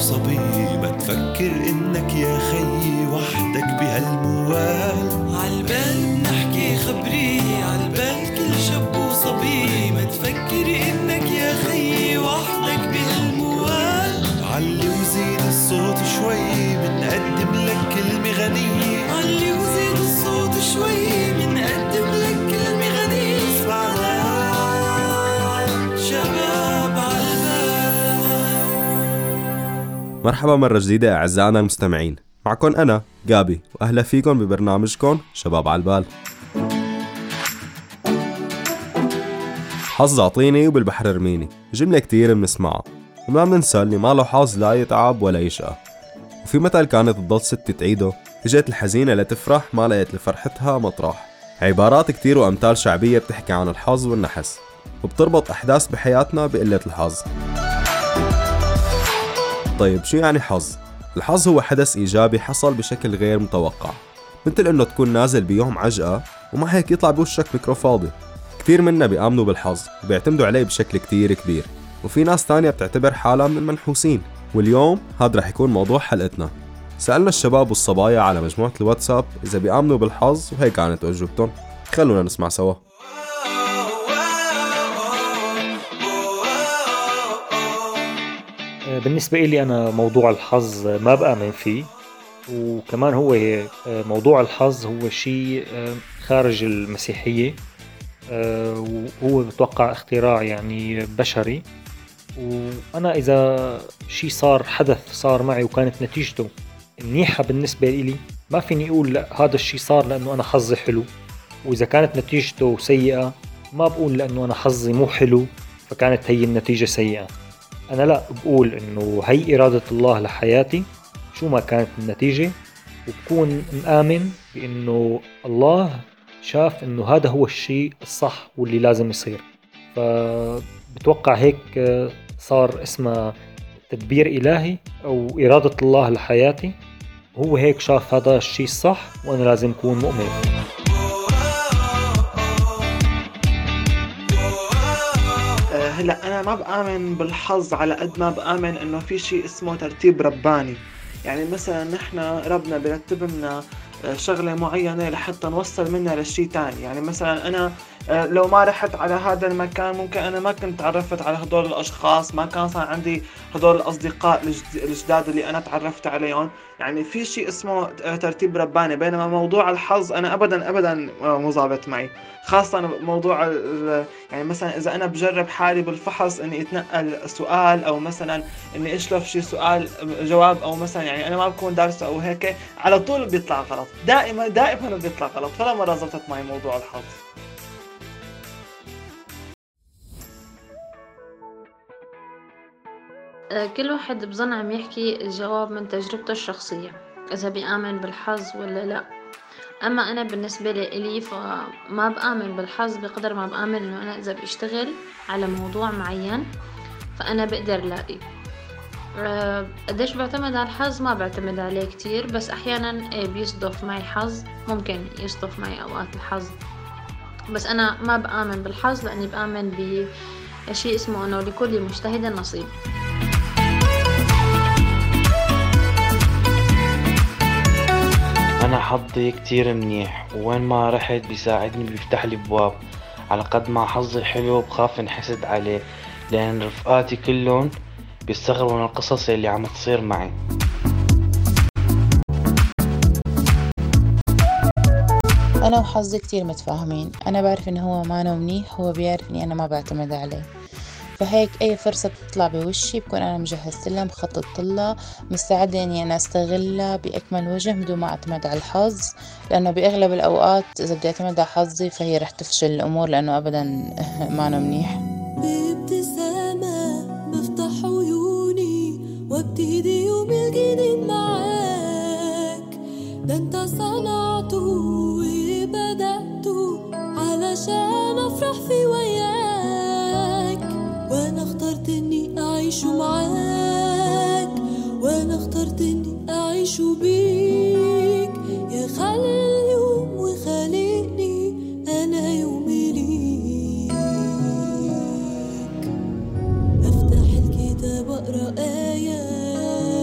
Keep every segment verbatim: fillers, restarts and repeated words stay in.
صبي، ما تفكر إنك يا خيي وحدك بهالموال. عالبال نحكي خبري، عالبال كل شاب وصبي، ما تفكر إنك يا خيي وحدك بهالموال. علي وزيد الصوت شوي منقدم لك كلمة غنية، علي وزيد الصوت شوي منقدم لك كلمة غنية. اسمعنا شباب عالبال. مرحبا مرة جديدة أعزائنا المستمعين، معكم أنا جابي وأهلا فيكم ببرنامجكم شباب عالبال. حظ عطيني وبالبحر ارميني، جملة كتير بنسمعها وما بننسى اللي ما له حظ لا يتعب ولا يشقى. وفي مثل كانت تضل ست تعيده، اجت الحزينة لتفرح ما لقيت لفرحتها مطرح. عبارات كتير وأمثال شعبية بتحكي عن الحظ والنحس، وبتربط أحداث بحياتنا بقلة الحظ. طيب شو يعني حظ؟ الحظ هو حدث إيجابي حصل بشكل غير متوقع، مثل إنه تكون نازل بيوم عجقة ومع هيك يطلع بوشك ميكرو فاضي. كتير منا بيآمنوا بالحظ وبيعتمدوا عليه بشكل كتير كبير، وفي ناس تانية بتعتبر حالها من المنحوسين. واليوم هذا رح يكون موضوع حلقتنا. سألنا الشباب والصبايا على مجموعة الواتساب إذا بيآمنوا بالحظ، وهي كانت أجوبتهم. خلونا نسمع سوا. بالنسبة إلي أنا موضوع الحظ ما بآمن فيه، وكمان هو موضوع الحظ هو شيء خارج المسيحية، وهو بتوقع اختراع يعني بشري. وأنا إذا شيء صار، حدث صار معي وكانت نتيجته منيحة بالنسبة إلي، ما فيني أقول لا هذا الشيء صار لأنه أنا حظي حلو. وإذا كانت نتيجته سيئة ما بقول لأنه أنا حظي مو حلو فكانت هي النتيجة سيئة. أنا لا بقول إنه هي إرادة الله لحياتي شو ما كانت النتيجة، وبكون مآمن بإنه الله شاف إنه هذا هو الشيء الصح واللي لازم يصير. فبتوقع هيك صار اسمه تدبير إلهي أو إرادة الله لحياتي، وهو هيك شاف هذا الشيء الصح وأنا لازم أكون مؤمن. هلا أنا ما بآمن بالحظ على قد ما بآمن إنه في شيء اسمه ترتيب رباني. يعني مثلا نحن ربنا بيرتب لنا شغلة معينة لحتى نوصل منها لشيء تاني. يعني مثلا أنا لو ما رحت على هذا المكان ممكن أنا ما كنت تعرفت على هدول الأشخاص، ما كان صار عندي هدول الأصدقاء الجداد اللي أنا تعرفت عليهم. يعني في شيء اسمه ترتيب رباني. بينما موضوع الحظ أنا أبدا أبدا مظابط معي، خاصة موضوع يعني مثلا إذا أنا بجرب حالي بالفحص إني أتنقل سؤال أو مثلا إني أشلف شيء سؤال جواب، أو مثلا يعني أنا ما بكون دارسه أو هيك، على طول بيطلع غلط، دائما دائما بيطلع غلط. فلا مرة زبطت معي موضوع الحظ. كل واحد بظن عم يحكي الجواب من تجربته الشخصية إذا بيآمن بالحظ ولا لا. أما أنا بالنسبة لي فما بآمن بالحظ بقدر ما بآمن إنه أنا إذا بشتغل على موضوع معين فأنا بقدر لاقي. قديش بعتمد على الحظ؟ ما بعتمد عليه كتير، بس أحيانا بيصدف معي حظ، ممكن يصدف معي أوقات الحظ، بس أنا ما بآمن بالحظ لأني بآمن بشيء اسمه أنه لكل مجتهد نصيب. أنا حظي كتير منيح، وين ما رحت بيساعدني بيفتح لي بواب. على قد ما حظي حلو بخاف انحسد عليه، لأن رفقاتي كلهم بيستغربوا من القصص اللي عم تصير معي. أنا وحظي كتير متفاهمين. أنا بعرف إنه هو مانو منيح، هو بيعرف إني أنا ما بعتمد عليه، فهيك أي فرصة بتطلع بوشي بكون أنا مجهزت لها، مخططت لها، مستعدة إني أنا أستغلها بأكمل وجه بدون ما أعتمد على الحظ. لأنه بأغلب الأوقات إذا بدي أعتمد على حظي فهي رح تفشل الأمور، لأنه أبدا مانو منيح. بابتسامة بفتح عيوني وابتدي يومي الجديد معاك. ده انت صنعته وبدأته علشان أفرح في وياك، وانا اخترت اني اعيش معاك، وانا اخترت اني اعيش بيك. يا خالق اليوم وخالقني انا يومي ليك. افتح الكتاب اقرا ايات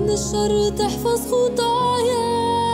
من الشر تحفظ خطايا.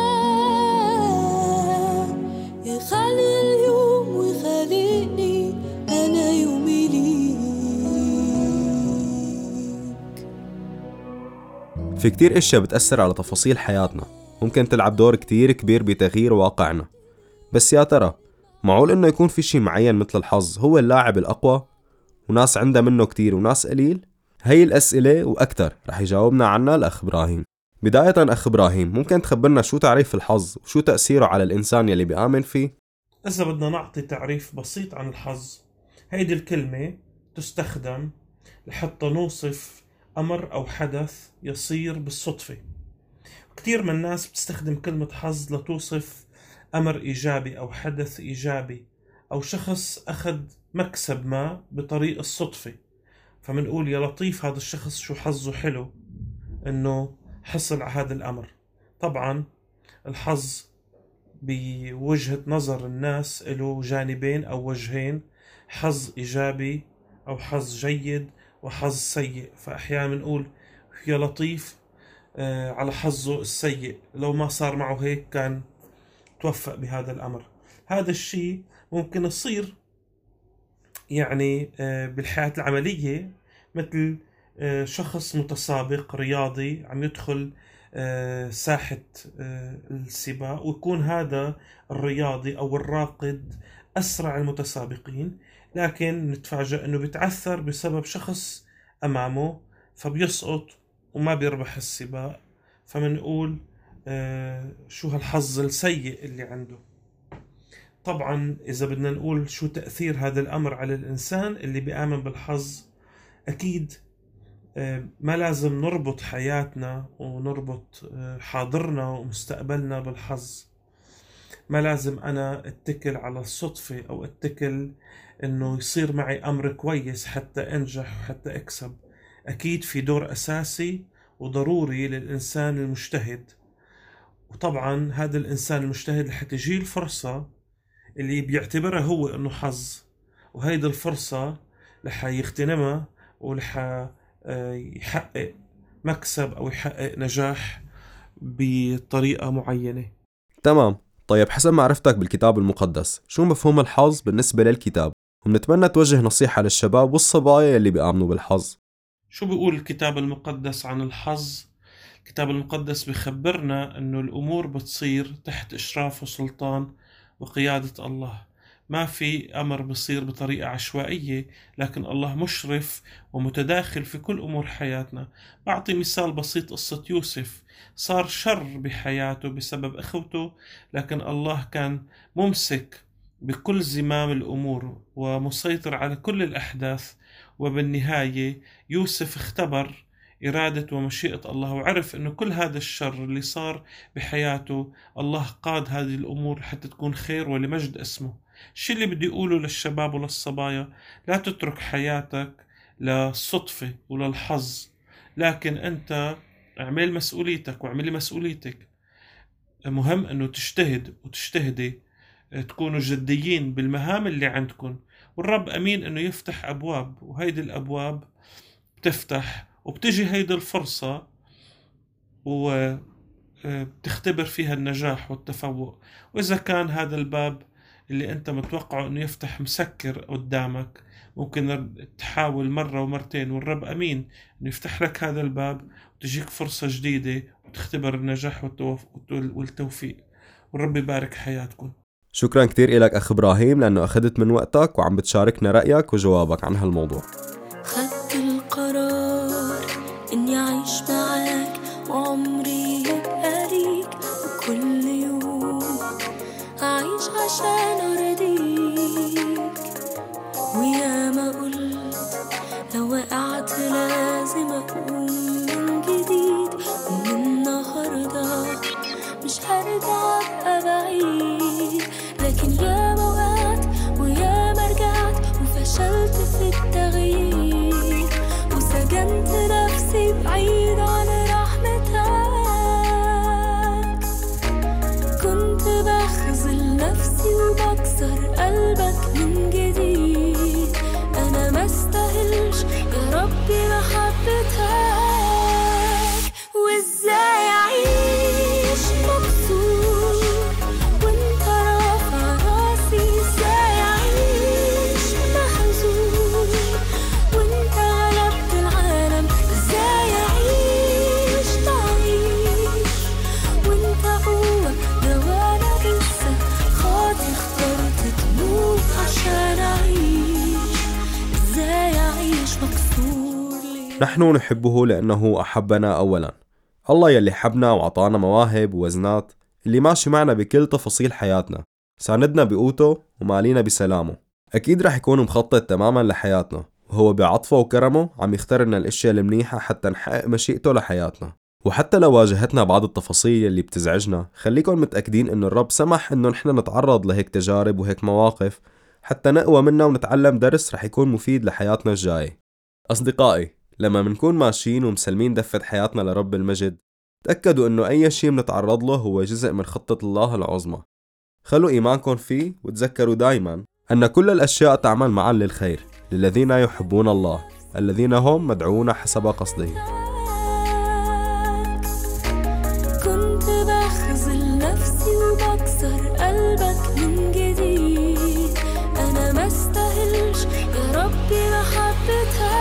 يا خالق اليوم وخالقني أنا يومي ليك. في كتير اشياء بتأثر على تفاصيل حياتنا، ممكن تلعب دور كتير كبير بتغيير واقعنا. بس يا ترى معقول انه يكون في شي معين مثل الحظ هو اللاعب الأقوى وناس عندها منه كتير وناس قليل؟ هاي الأسئلة وأكتر رح يجاوبنا عنها الأخ إبراهيم. بداية أخ إبراهيم، ممكن تخبرنا شو تعريف الحظ وشو تأثيره على الإنسان يلي بيآمن فيه؟ إذا بدنا نعطي تعريف بسيط عن الحظ، هيدي الكلمة تستخدم لحتى نوصف أمر أو حدث يصير بالصدفة. كتير من الناس بتستخدم كلمة حظ لتوصف أمر إيجابي أو حدث إيجابي أو شخص أخذ مكسب ما بطريق الصدفة، فمنقول يا لطيف هذا الشخص شو حظه حلو إنه حصل على هذا الأمر. طبعا الحظ بوجهة نظر الناس له جانبين أو وجهين، حظ إيجابي أو حظ جيد وحظ سيء. فأحيانا نقول يا لطيف آه على حظه السيء، لو ما صار معه هيك كان توفق بهذا الأمر. هذا الشيء ممكن يصير يعني آه بالحياة العملية، مثل آه شخص متسابق رياضي عم يدخل آه ساحة آه السباق، ويكون هذا الرياضي أو الراقد أسرع المتسابقين، لكن نتفاجأ أنه بيتعثر بسبب شخص أمامه فبيسقط وما بيربح السباق. فمنقول آه شو هالحظ السيء اللي عنده. طبعا إذا بدنا نقول شو تأثير هذا الأمر على الإنسان اللي بيآمن بالحظ، أكيد آه ما لازم نربط حياتنا ونربط آه حاضرنا ومستقبلنا بالحظ. ما لازم أنا اتكل على الصدفة أو اتكل إنه يصير معي أمر كويس حتى أنجح وحتى أكسب. أكيد في دور أساسي وضروري للإنسان المجتهد، وطبعا هذا الإنسان المجتهد رح تجيه الفرصة اللي بيعتبرها هو إنه حظ، وهيدي الفرصة رح يغتنمها ورح يحقق مكسب أو يحقق نجاح بطريقة معينة. تمام. طيب حسب معرفتك بالكتاب المقدس، شو مفهوم الحظ بالنسبة للكتاب؟ ونتمنى توجه نصيحة للشباب والصبايا اللي بيآمنوا بالحظ. شو بيقول الكتاب المقدس عن الحظ؟ الكتاب المقدس بيخبرنا أنه الأمور بتصير تحت إشراف وسلطان وقيادة الله. ما في أمر بصير بطريقة عشوائية، لكن الله مشرف ومتداخل في كل أمور حياتنا. بعطي مثال بسيط، قصة يوسف. صار شر بحياته بسبب أخوته، لكن الله كان ممسك بكل زمام الأمور ومسيطر على كل الأحداث. وبالنهاية يوسف اختبر إرادة ومشيئة الله، وعرف أنه كل هذا الشر اللي صار بحياته الله قاد هذه الأمور حتى تكون خير ولمجد اسمه. الشيء اللي بدي أقوله للشباب وللصبايا، لا تترك حياتك للصدفة وللحظ، لكن أنت اعمل مسؤوليتك واعملي مسؤوليتك. مهم أنه تجتهد وتجتهدي، تكونوا جديين بالمهام اللي عندكم، والرب أمين أنه يفتح أبواب، وهيدي الأبواب بتفتح وبتجي هيدي الفرصة وبتختبر فيها النجاح والتفوق. وإذا كان هذا الباب اللي أنت متوقعه أنه يفتح مسكر قدامك، ممكن تحاول مرة ومرتين، والرب أمين أنه يفتح لك هذا الباب وتجيك فرصة جديدة وتختبر النجاح والتوفيق. والرب يبارك حياتكم. شكرا كتير إلك أخ إبراهيم، لأنه أخذت من وقتك وعم بتشاركنا رأيك وجوابك عن هالموضوع. خدت القرار إني أعيش معاك وعمري يبقى ليك، وكل يوم أعيش عشان أرضيك. ويا ما قلت لو وقعت لازم أقوم من جديد، ومن النهاردة مش هرجع أبقى بعيد. لكن يا ما وقعت ويا ما رجعت وفشلت في التغيير، وسجنت نفسي بعيد عن رحمتك. كنت بخذل نفسي وبكسر قلبك من جديد. أنا ما استاهلش يا ربي محبتك، وإزاي نحن نحبه لأنه أحبنا أولا. الله يلي حبنا وعطانا مواهب ووزنات، اللي ماشي معنا بكل تفاصيل حياتنا، ساندنا بقوته ومالينا بسلامه. أكيد رح يكون مخطط تماما لحياتنا، وهو بعطفه وكرمه عم يختار لنا الاشياء المنيحة حتى نحقق مشيئته لحياتنا. وحتى لو واجهتنا بعض التفاصيل اللي بتزعجنا، خليكم متأكدين انه الرب سمح انه نحن نتعرض لهيك تجارب وهيك مواقف حتى نقوى منها ونتعلم درس رح يكون مفيد لحياتنا الجاية. أصدقائي، لما منكون ماشيين ومسلمين دفة حياتنا لرب المجد، تأكدوا انه اي شيء منتعرض له هو جزء من خطة الله العظمى. خلوا ايمانكم فيه، وتذكروا دايما ان كل الاشياء تعمل معا للخير للذين يحبون الله، الذين هم مدعوون حسب قصده. كنت بخذل نفسي وبكسر قلبك من جديد. أنا ما استاهلش يا ربي محبتك،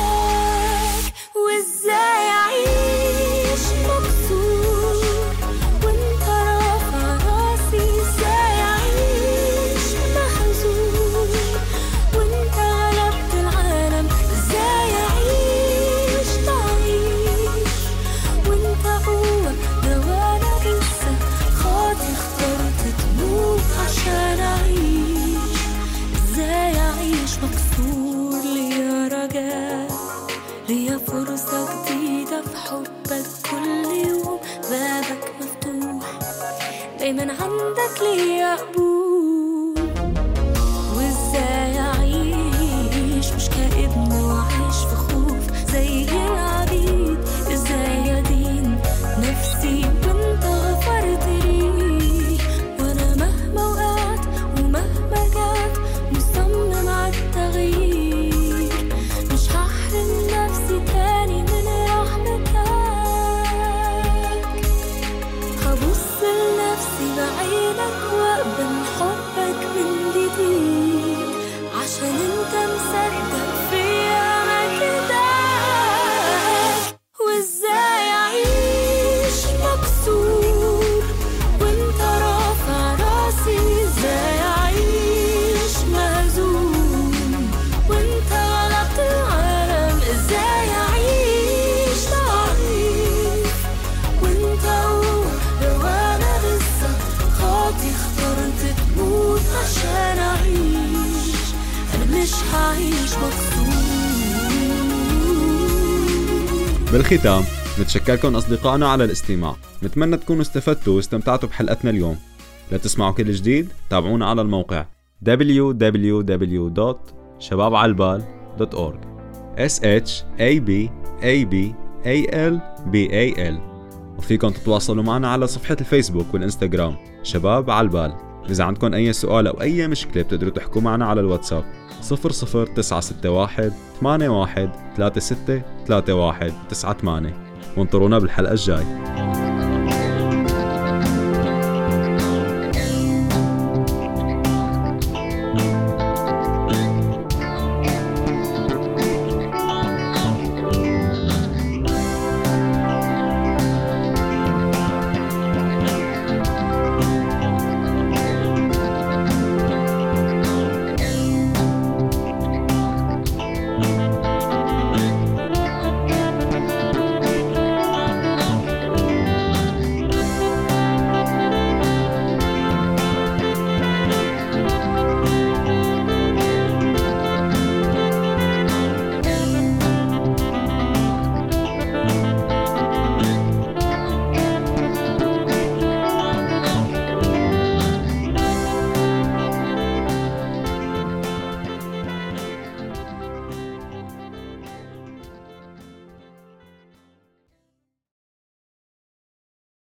وإزاي أعيش مكسور وإنت رافع راسي؟ إزاي أعيش محزون وإنت غلبت العالم؟ إزاي أعيش ضعيف وإنت قوة دوانا لسه خاطي اخترت تموت عشان أعيش؟ إزاي أعيش مكسور؟ ليا رجاء، ليا فرصة جديدة في حبك، كل يوم بابك مفتوح، دايما عندك ليا قبول. وإزاي أعيش مش كابن وعيش في خوف زي العبيد؟ إزاي أدين نفسي وانت غفرت لي؟ وأنا مهما وقعت ومهما جات مصمم على التغيير، مش هحرم نفسي تاني من رحمتك. هبص لنفسي بعينك وأقبل حبك من جديد، عشان انت مصدق فيا مجدك. وازاي أعيش مكسور وانت رافع راسي؟ ازاي أعيش مهزوم وانت غلبت العالم؟ ازاي أعيش ضعيف وانت قوة دوانا لسه خاطي اخترت تموت عشان أعيش؟ أنا مش هعيش مكسور. بالختام، نتشكركم أصدقائنا على الاستماع. نتمنى تكونوا استفدتوا واستمتعتوا بحلقتنا اليوم. لتسمعوا كل جديد تابعونا على الموقع دبليو دبليو دبليو دوت شباب عالبال دوت أورج إس إتش إيه بي إيه بي إيه إل بي إيه إل. وفيكم تتواصلوا معنا على صفحة الفيسبوك والإنستغرام شباب عالبال. إذا عندكم أي سؤال أو أي مشكلة بتقدروا تحكوا معنا على الواتساب صفر صفر تسعة ستة واحد ثمانية واحد ثلاثة ستة ثلاثة واحد تسعة ثمانية. وانطرونا بالحلقة الجاي.